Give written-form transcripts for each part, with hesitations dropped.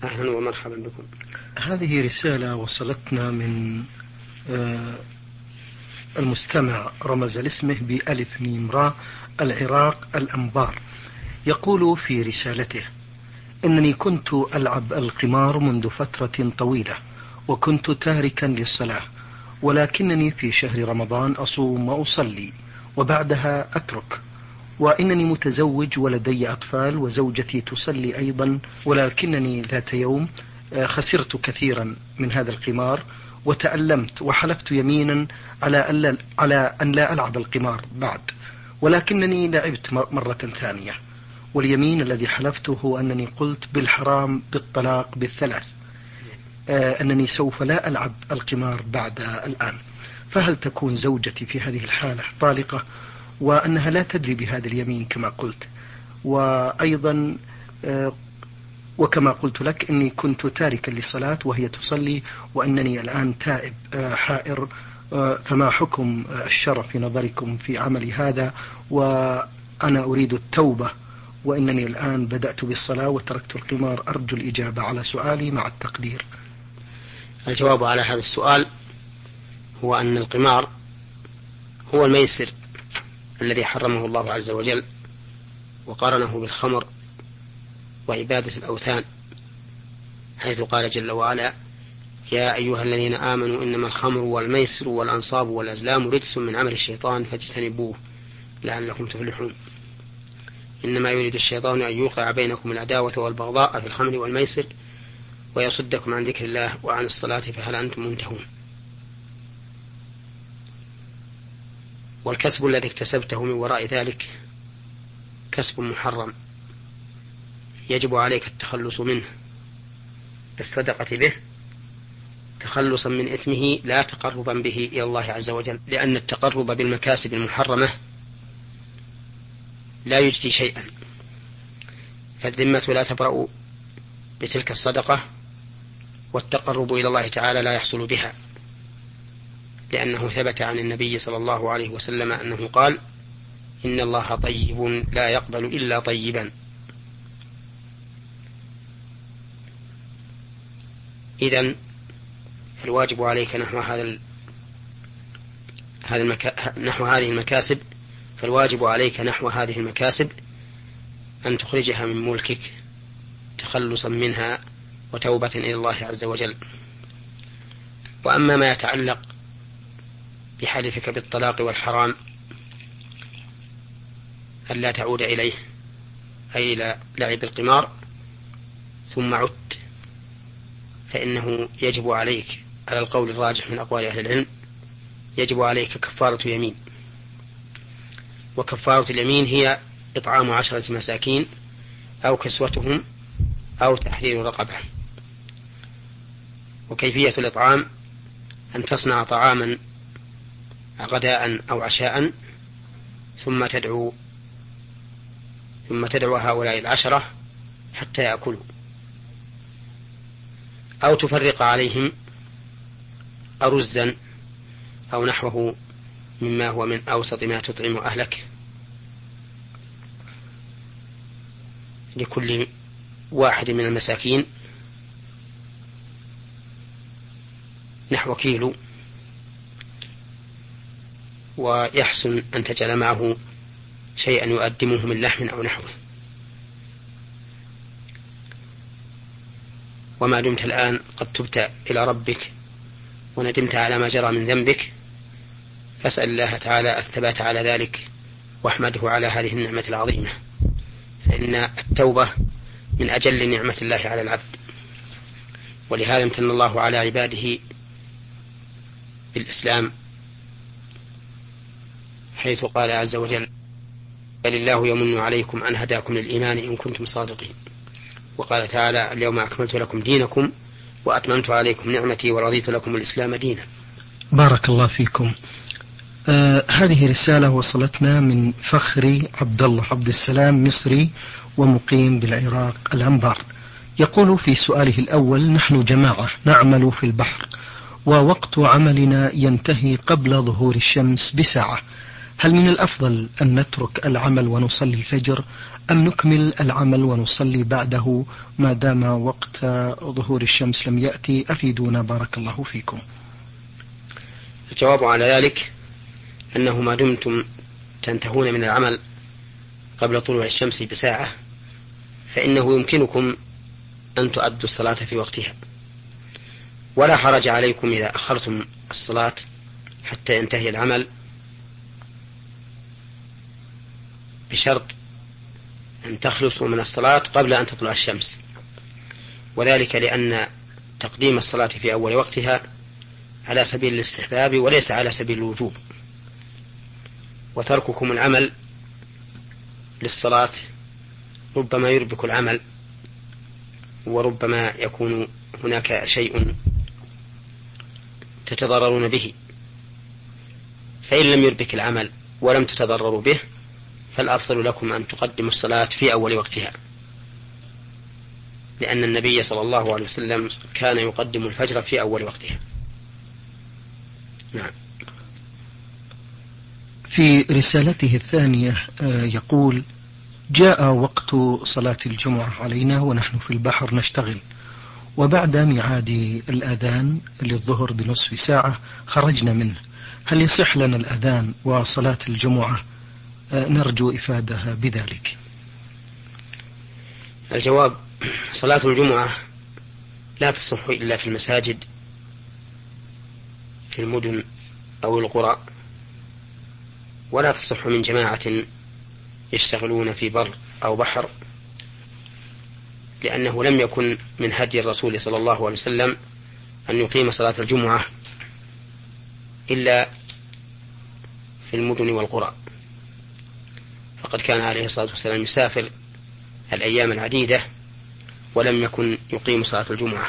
أهلا ومرحبا بكم. هذه رسالة وصلتنا من المستمع رمز لاسمه بألف ميم راء العراق الأنبار. يقول في رسالته: إنني كنت ألعب القمار منذ فترة طويلة وكنت تاركا للصلاة، ولكنني في شهر رمضان أصوم وأصلي وبعدها أترك، وإنني متزوج ولدي أطفال وزوجتي تصلي أيضا، ولكنني ذات يوم خسرت كثيرا من هذا القمار وتألمت وحلفت يمينا على أن لا ألعب القمار بعد، ولكنني لعبت مرة ثانية، واليمين الذي حلفته هو أنني قلت بالحرام بالطلاق بالثلاث أنني سوف لا ألعب القمار بعد الآن. فهل تكون زوجتي في هذه الحالة طالقة وأنها لا تدري بهذا اليمين كما قلت؟ وأيضا وكما قلت لك إني كنت تاركا للصلاة وهي تصلي، وأنني الآن تائب حائر، فما حكم الشرع في نظركم في عملي هذا؟ وأنا أريد التوبة، وإنني الآن بدأت بالصلاة وتركت القمار. أرجو الإجابة على سؤالي مع التقدير. الجواب على هذا السؤال هو أن القمار هو الميسر الذي حرمه الله عز وجل وقارنه بالخمر وعبادة الأوثان، حيث قال جل وعلا: يا أيها الذين آمنوا إنما الخمر والميسر والأنصاب والأزلام رجس من عمل الشيطان فاجتنبوه لعلكم تفلحون. إنما يريد الشيطان أن يوقع بينكم العداوة والبغضاء في الخمر والميسر ويصدكم عن ذكر الله وعن الصلاة فهل أنتم منتهون. والكسب الذي اكتسبته من وراء ذلك كسب محرم يجب عليك التخلص منه بالصدقة به تخلصا من إثمه لا تقربا به إلى الله عز وجل، لأن التقرب بالمكاسب المحرمة لا يجدي شيئا، فالذمة لا تبرأ بتلك الصدقة، والتقرب إلى الله تعالى لا يحصل بها، لأنه ثبت عن النبي صلى الله عليه وسلم أنه قال: إن الله طيب لا يقبل إلا طيبا. إذن الواجب عليك نحو هذه المكاسب فالواجب عليك نحو هذه المكاسب أن تخرجها من ملكك تخلصا منها وتوبة إلى الله عز وجل. وأما ما يتعلق بحلفك بالطلاق والحرام ألا تعود إليه، أي إلى لعب القمار، ثم عدت، فإنه يجب عليك على القول الراجح من أقوال أهل العلم يجب عليك كفارة يمين، وكفارة اليمين هي إطعام 10 مساكين أو كسوتهم أو تحرير رقبة. وكيفية الإطعام أن تصنع طعاما غداء أو عشاء ثم تدعو هؤلاء 10 حتى يأكلوا، أو تفرق عليهم أرزا أو نحوه مما هو من أوسط ما تطعم أهلك لكل واحد من المساكين نحو كيلو، ويحسن أن تجعل معه شيئا يقدمه من لحم أو نحوه. وما دمت الآن قد تبت إلى ربك وندمت على ما جرى من ذنبك فاسأل الله تعالى الثبات على ذلك واحمده على هذه النعمة العظيمة، فإن التوبة من أجل نعمة الله على العبد. ولهذا امتن الله على عباده بالإسلام، حيث قال عز وجل: بل الله يمن عليكم أن هداكم للإيمان إن كنتم صادقين. وقال تعالى: اليوم أكملت لكم دينكم وأتممت عليكم نعمتي ورضيت لكم الإسلام دينا. بارك الله فيكم. هذه رسالة وصلتنا من فخري عبد الله عبد السلام، مصري ومقيم بالعراق الأنبار. يقول في سؤاله الأول: نحن جماعة نعمل في البحر ووقت عملنا ينتهي قبل ظهور الشمس بساعة، هل من الأفضل أن نترك العمل ونصلي الفجر أم نكمل العمل ونصلي بعده ما دام وقت ظهور الشمس لم يأتي؟ أفيدونا بارك الله فيكم. الجواب على ذلك أنه ما دمتم تنتهون من العمل قبل طلوع الشمس بساعة فإنه يمكنكم أن تؤدوا الصلاة في وقتها، ولا حرج عليكم إذا أخرتم الصلاة حتى ينتهي العمل، بشرط أن تخلصوا من الصلاة قبل أن تطلع الشمس، وذلك لأن تقديم الصلاة في أول وقتها على سبيل الاستحباب وليس على سبيل الوجوب، وترككم العمل للصلاة ربما يربك العمل، وربما يكون هناك شيء تتضررون به، فإن لم يربك العمل ولم تتضرروا به فالأفضل لكم أن تقدموا الصلاة في أول وقتها، لأن النبي صلى الله عليه وسلم كان يقدم الفجر في أول وقتها. نعم. في رسالته الثانية يقول: جاء وقت صلاة الجمعة علينا ونحن في البحر نشتغل، وبعد ميعاد الأذان للظهر بنصف ساعة خرجنا منه، هل يصح لنا الأذان وصلاة الجمعة؟ نرجو إفادة بذلك. الجواب: صلاة الجمعة لا تصح إلا في المساجد في المدن أو القرى، ولا تصح من جماعة يشتغلون في بر أو بحر، لأنه لم يكن من هدي الرسول صلى الله عليه وسلم أن يقيم صلاة الجمعة إلا في المدن والقرى، فقد كان عليه الصلاة والسلام يسافر الأيام العديدة ولم يكن يقيم صلاة الجمعة.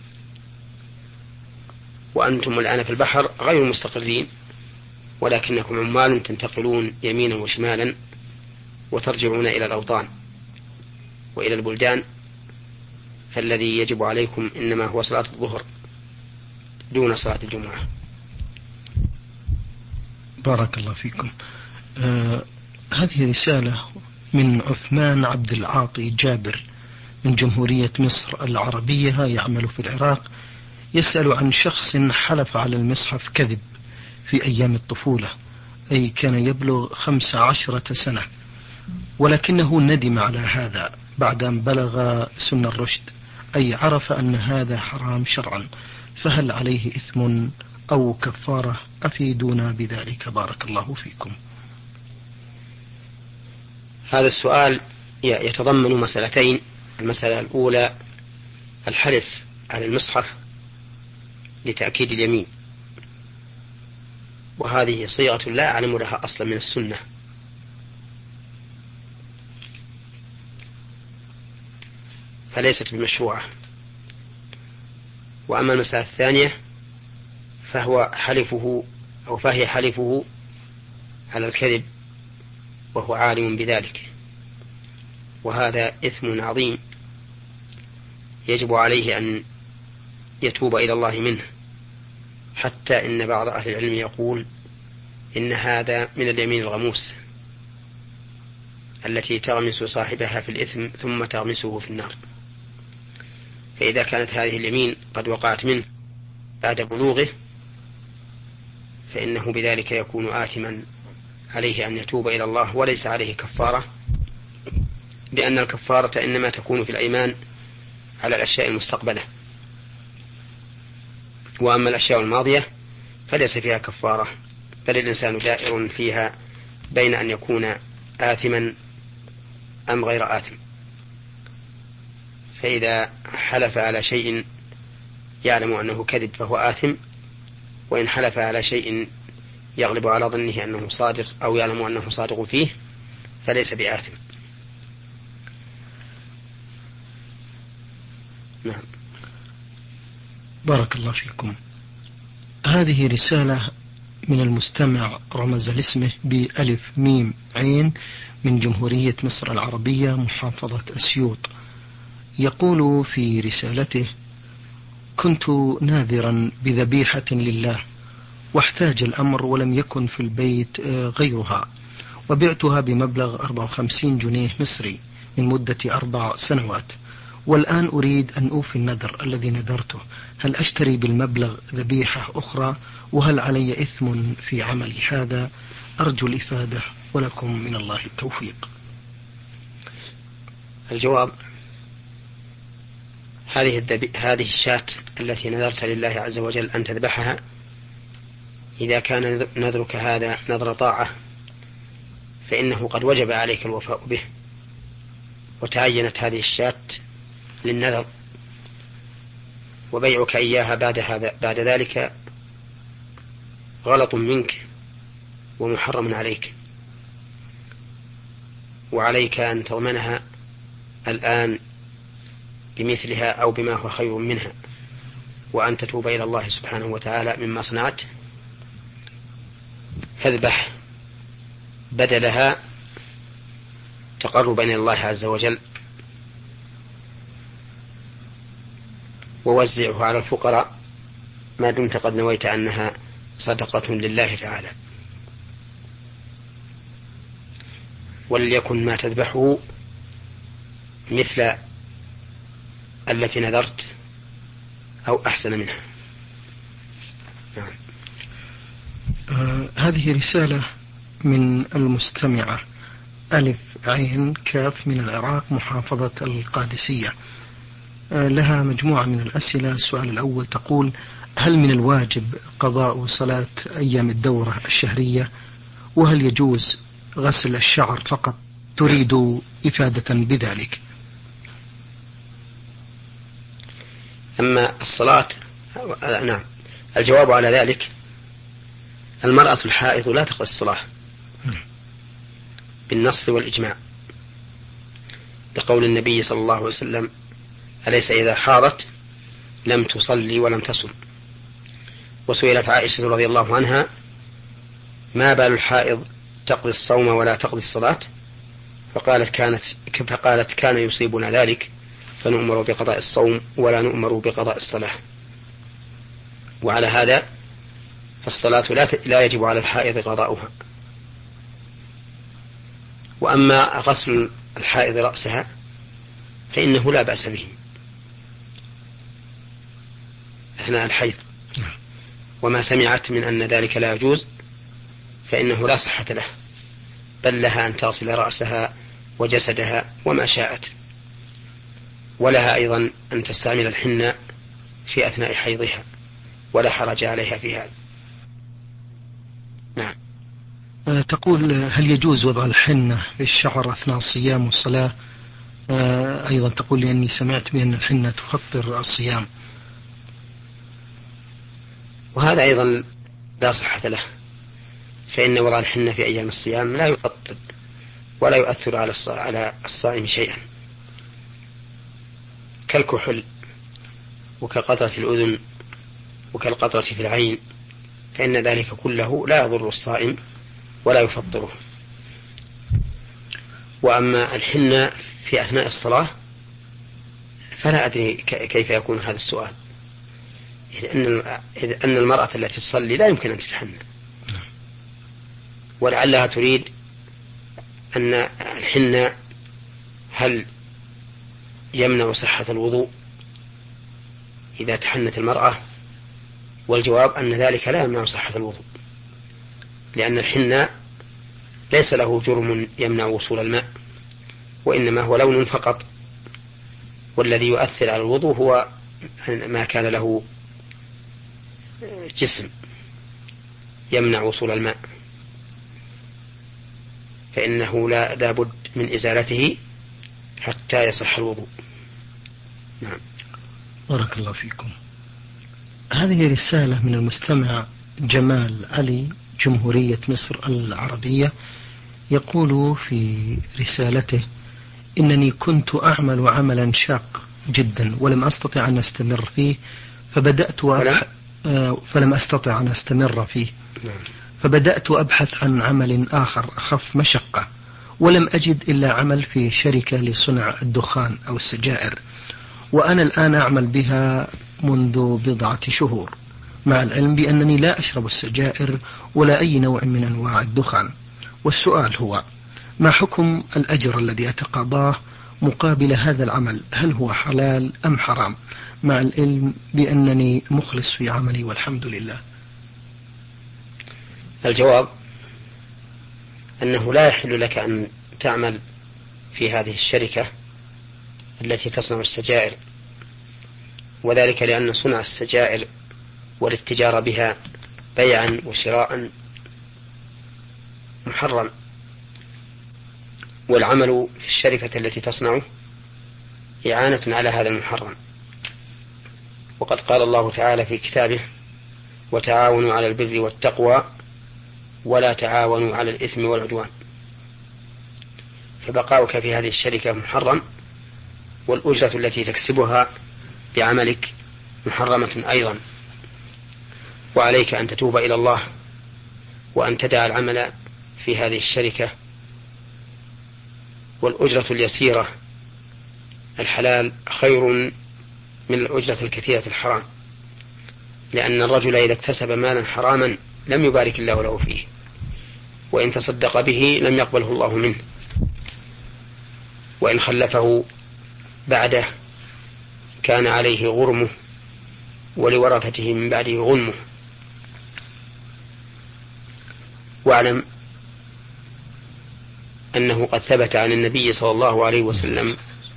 وأنتم الآن في البحر غير مستقرين، ولكنكم عمال تنتقلون يمينا وشمالا وترجعون إلى الأوطان وإلى البلدان، فالذي يجب عليكم إنما هو صلاة الظهر دون صلاة الجمعة. بارك الله فيكم. هذه رسالة من عثمان عبد العاطي جابر من جمهورية مصر العربية، يعمل في العراق، يسأل عن شخص حلف على المصحف كذب في أيام الطفولة، أي كان يبلغ 15 سنة، ولكنه ندم على هذا بعد أن بلغ سن الرشد، أي عرف أن هذا حرام شرعا، فهل عليه إثم أو كفارة؟ أفيدونا بذلك بارك الله فيكم. هذا السؤال يتضمن مسألتين. المسألة الأولى الحلف على المصحف لتأكيد اليمين، وهذه صيغة لا أعلم لها أصلا من السنة، فليست بمشروعة. وأما المسألة الثانية فهي حلفه على الكذب وهو عالم بذلك، وهذا إثم عظيم يجب عليه أن يتوب إلى الله منه، حتى إن بعض أهل العلم يقول إن هذا من اليمين الغموس التي تغمس صاحبها في الإثم ثم تغمسه في النار. فإذا كانت هذه اليمين قد وقعت منه بعد بلوغه فإنه بذلك يكون آثما، عليه أن يتوب إلى الله وليس عليه كفارة، لأن الكفارة إنما تكون في الأيمان على الأشياء المستقبلة، وأما الأشياء الماضية فليس فيها كفارة، بل الإنسان دائر فيها بين أن يكون آثما أم غير آثم. فإذا حلف على شيء يعلم أنه كذب فهو آثم، وإن حلف على شيء يغلب على ظنه أنه صادق أو يعلم أنه صادق فيه فليس بآثم. نعم. بارك الله فيكم. هذه رسالة من المستمع رمز لاسمه بألف ميم عين من جمهورية مصر العربية محافظة أسيوط، يقول في رسالته: كنت ناذرا بذبيحة لله واحتاج الأمر ولم يكن في البيت غيرها، وبعتها بمبلغ 54 جنيه مصري من مدة 4 سنوات، والآن أريد أن أوفي النذر الذي نذرته. هل أشتري بالمبلغ ذبيحة أخرى؟ وهل علي إثم في عملي هذا؟ أرجو الإفادة ولكم من الله التوفيق. الجواب: هذه الشاة التي نذرت لله عز وجل أن تذبحها، إذا كان نذرك هذا نذر طاعة فإنه قد وجب عليك الوفاء به، وتعينت هذه الشاة للنذر، وبيعك إياها بعد ذلك غلط منك ومحرم عليك، وعليك أن تضمنها الآن بمثلها أو بما هو خير منها، وأن تتوب إلى الله سبحانه وتعالى مما صنعت، فاذبح بدلها تقربا إلى الله عز وجل، ووزعه على الفقراء ما دمت قد نويت أنها صدقة لله تعالى. وليكن ما تذبحه مثل التي نذرت أو أحسن منها. هذه رسالة من المستمعة ألف عين كاف من العراق محافظة القادسية، لها مجموعة من الأسئلة. السؤال الأول تقول: هل من الواجب قضاء صلاة أيام الدورة الشهرية؟ وهل يجوز غسل الشعر فقط؟ تريد إفادة بذلك. أما الصلاة، نعم، الجواب على ذلك: المرأة الحائض لا تقضي الصلاة بالنص والإجماع، لقول النبي صلى الله عليه وسلم: أليس إذا حاضت لم تصلي ولم تصم. وسئلت عائشة رضي الله عنها: ما بال الحائض تقضي الصوم ولا تقضي الصلاة؟ فقالت: كان يصيبنا ذلك فنؤمر بقضاء الصوم ولا نؤمر بقضاء الصلاة. وعلى هذا فالصلاة لا يجب على الحائض قضاؤها. وأما غسل الحائض رأسها فإنه لا بأس به أثناء الحيض، وما سمعت من أن ذلك لا يجوز فإنه لا صحة له، بل لها أن تغسل رأسها وجسدها وما شاءت، ولها أيضا أن تستعمل الحنة في أثناء حيضها، ولا حرج عليها في هذا. نعم. تقول: هل يجوز وضع الحنة في الشعر أثناء الصيام والصلاة؟ أيضا تقول: لأني سمعت بأن الحنة تفطر الصيام. وهذا أيضا لا صحة له، فإن وضع الحنة في أيام الصيام لا يفطر ولا يؤثر على الصائم شيئا، كالكحل وكقطرة الأذن وكالقطرة في العين، فإن ذلك كله لا يضر الصائم ولا يفطره. وأما الحنة في أثناء الصلاة فلا أدري كيف يكون هذا السؤال، إذ أن المرأة التي تصلي لا يمكن أن تتحنى، ولعلها تريد أن الحنة هل يمنع صحة الوضوء إذا تحنت المرأة؟ والجواب أن ذلك لا يمنع صحة الوضوء، لأن الحنة ليس له جرم يمنع وصول الماء، وإنما هو لون فقط، والذي يؤثر على الوضوء هو ما كان له جسم يمنع وصول الماء، فإنه لا بد من إزالته حتى يصح الوضوء. نعم. بارك الله فيكم. هذه رسالة من المستمع جمال علي جمهورية مصر العربية، يقول في رسالته: إنني كنت أعمل عملا شاق جدا ولم أستطع أن أستمر فيه، فلم أستطع أن أستمر فيه، فبدأت أبحث عن عمل آخر أخف مشقة، ولم أجد إلا عمل في شركة لصنع الدخان أو السجائر، وأنا الآن أعمل بها منذ بضعة شهور، مع العلم بأنني لا أشرب السجائر ولا أي نوع من أنواع الدخان، والسؤال هو: ما حكم الأجر الذي أتقاضاه مقابل هذا العمل؟ هل هو حلال أم حرام، مع العلم بأنني مخلص في عملي والحمد لله؟ الجواب أنه لا يحل لك أن تعمل في هذه الشركة التي تصنع السجائر، وذلك لأن صنع السجائر والاتجار بها بيعا وشراء محرم، والعمل في الشركة التي تصنعه إعانة على هذا المحرم. وقد قال الله تعالى في كتابه: وتعاونوا على البر والتقوى ولا تعاونوا على الإثم والعدوان. فبقاؤك في هذه الشركة محرم، والأجرة التي تكسبها بعملك محرمة أيضا. وعليك أن تتوب إلى الله وأن تدع العمل في هذه الشركة، والأجرة اليسيرة الحلال خير من الأجرة الكثيرة الحرام، لأن الرجل إذا اكتسب مالا حراما لم يبارك الله له فيه، وإن تصدق به لم يقبله الله منه، وإن خلفه بعده كان عليه غرمه ولورثته من بعده غنمه. واعلم أنه قد ثبت عن النبي صلى الله عليه وسلم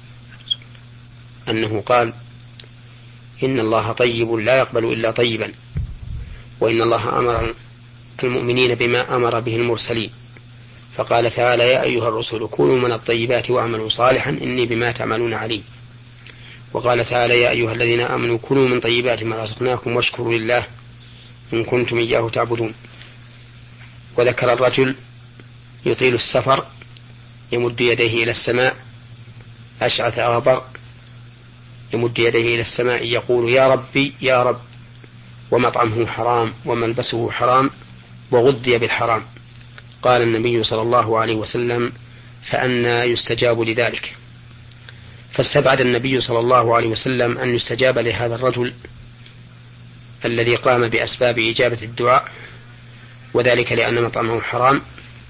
أنه قال: إن الله طيب لا يقبل إلا طيبا، وإن الله أمر المؤمنين بما أمر به المرسلين، فقال تعالى: يا أيها الرسل كونوا من الطيبات واعملوا صالحا إني بما تعملون عليم. وقال تعالى: يا أيها الذين آمنوا كونوا من طيبات ما رزقناكم واشكروا لله إن كنتم إياه تعبدون. وذكر الرجل يطيل السفر يمد يديه إلى السماء أشعث أغبر، يمد يديه إلى السماء يقول: يا ربي يا رب، ومطعمه حرام وملبسه حرام وغذي بالحرام. قال النبي صلى الله عليه وسلم: فأنى يستجاب لذلك؟ فاستبعد النبي صلى الله عليه وسلم أن يستجاب لهذا الرجل الذي قام بأسباب إجابة الدعاء، وذلك لأن مطعمه حرام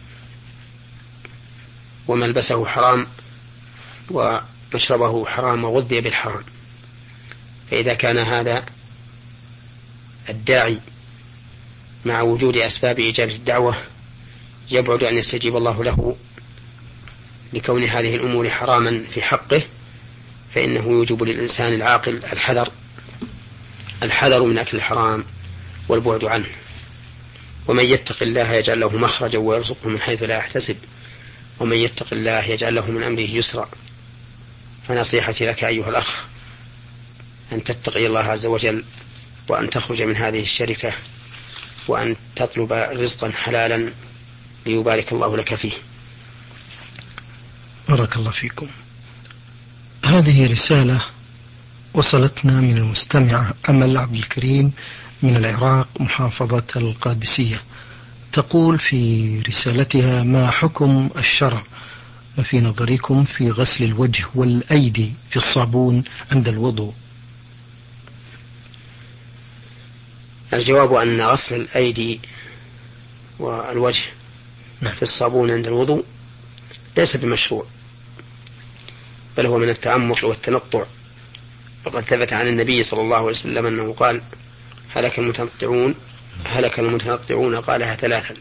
وملبسه حرام ومشربه حرام وغذي بالحرام. فإذا كان هذا الداعي مع وجود أسباب إجابة الدعوة يبعد أن يستجيب الله له لكون هذه الأمور حراما في حقه، فإنه يوجب للإنسان العاقل الحذر من أكل الحرام والبعد عنه. ومن يتق الله يجعل له مخرجا ويرزقه من حيث لا يحتسب، ومن يتق الله يجعل له من أمره يسرا. فنصيحتي لك أيها الأخ أن تتقي الله عز وجل، وأن تخرج من هذه الشركة، وأن تطلب رزقا حلالا ليبارك الله لك فيه. بارك الله فيكم. هذه رسالة وصلتنا من المستمعة أمل عبد الكريم من العراق محافظة القادسية. تقول في رسالتها: ما حكم الشرع في نظركم في غسل الوجه والأيدي في الصابون عند الوضوء؟ الجواب أن غسل الأيدي والوجه في الصابون عند الوضوء ليس بمشروع، بل هو من التعمق والتنطع. وقد ثبت عن النبي صلى الله عليه وسلم أنه قال: هلك المتنطعون قالها 3.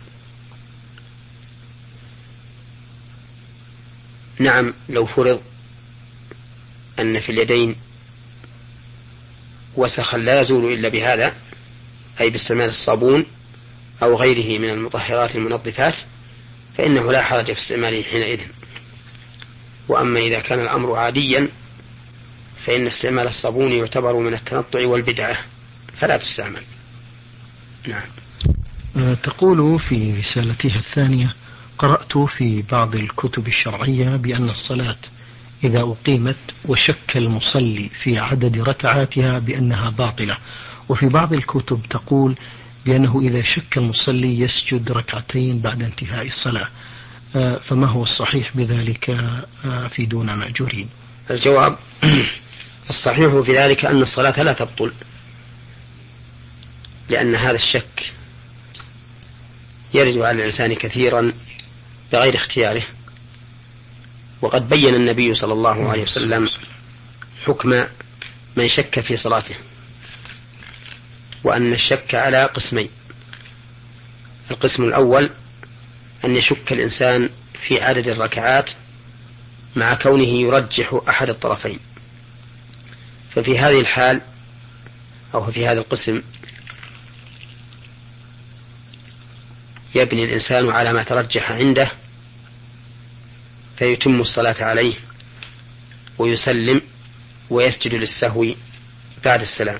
نعم، لو فرض أن في اليدين وسخا لا يزول إلا بهذا، أي باستعمال الصابون أو غيره من المطهرات المنظفات، فإنه لا حرج في استعماله حينئذ. وأما إذا كان الأمر عاديا فإن استعمال الصابون يعتبر من التنطع والبدعة فلا تستعمل. نعم. تقول في رسالتها الثانية: قرأت في بعض الكتب الشرعية بأن الصلاة إذا أقيمت وشك المصلي في عدد ركعاتها بأنها باطلة، وفي بعض الكتب تقول بأنه إذا شك المصلي يسجد 2 بعد انتهاء الصلاة، فما هو الصحيح بذلك؟ أفيدونا مأجورين. الجواب: الصحيح في ذلك أن الصلاة لا تبطل، لأن هذا الشك يرد على الإنسان كثيرا بغير اختياره. وقد بين النبي صلى الله عليه وسلم حكم من شك في صلاته، وأن الشك على قسمين: القسم الأول أن يشك الإنسان في عدد الركعات مع كونه يرجح أحد الطرفين، ففي هذه الحال أو في هذا القسم يبني الإنسان على ما ترجح عنده فيتم الصلاة عليه ويسلم ويسجد للسهو بعد السلام.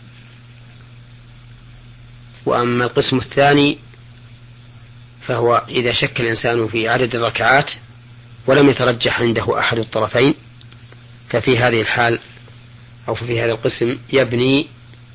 وأما القسم الثاني فهو إذا شك الإنسان في عدد الركعات ولم يترجح عنده أحد الطرفين، ففي هذه الحال أو في هذا القسم يبني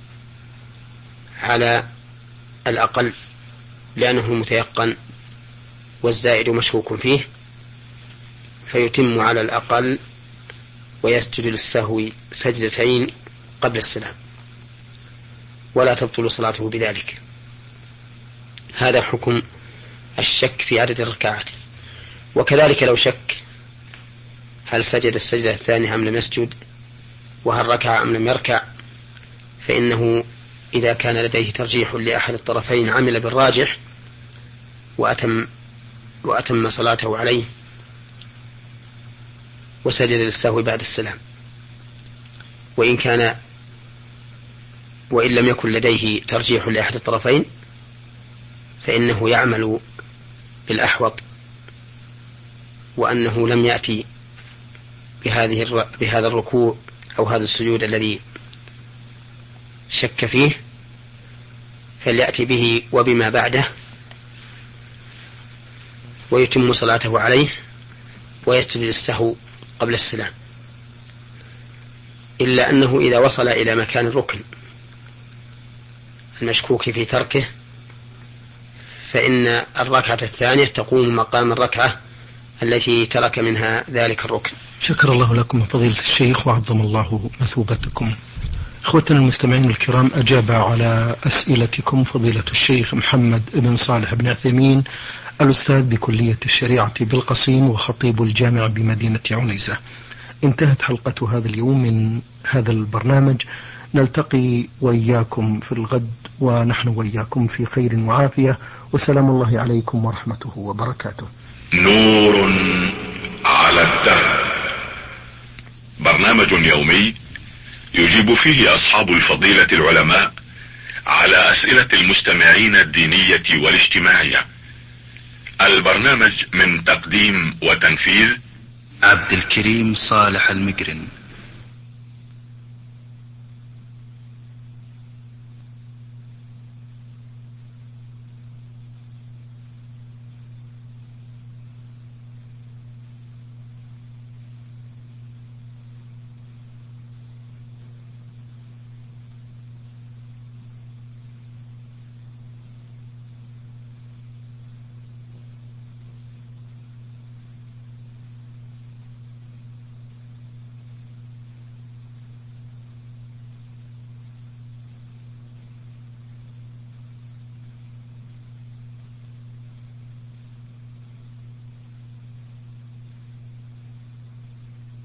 على الأقل لأنه متيقن والزائد مشكوك فيه، فيتم على الأقل ويسجد للسهو سجدتين قبل السلام ولا تبطل صلاته بذلك. هذا حكم الشك في عدد الركعات. وكذلك لو شك هل سجد السجدة الثانية أم لم يسجد، وهل ركع أم لم يركع، فإنه إذا كان لديه ترجيح لأحد الطرفين عمل بالراجح وأتم صلاته عليه وسجد للسهو بعد السلام. وإن لم يكن لديه ترجيح لأحد الطرفين فإنه يعمل بالأحوط، وأنه لم يأتي بهذا الركوع أو هذا السجود الذي شك فيه، فليأتي به وبما بعده ويتم صلاته عليه ويسجد للسهو قبل السلام. إلا أنه إذا وصل إلى مكان الركن المشكوك في تركه فإن الركعة الثانية تقوم مقام الركعة التي ترك منها ذلك الركن. شكر الله لكم فضيلة الشيخ وعظم الله مثوبتكم. إخوتنا المستمعين الكرام، أجاب على أسئلتكم فضيلة الشيخ محمد بن صالح بن عثيمين، الأستاذ بكلية الشريعة بالقصيم وخطيب الجامع بمدينة عنيزة. انتهت حلقة هذا اليوم من هذا البرنامج. نلتقي وإياكم في الغد ونحن وإياكم في خير وعافية، وسلام الله عليكم ورحمته وبركاته. نور على الدرب، برنامج يومي يجيب فيه أصحاب الفضيلة العلماء على أسئلة المستمعين الدينية والاجتماعية. البرنامج من تقديم وتنفيذ عبد الكريم صالح المقرن.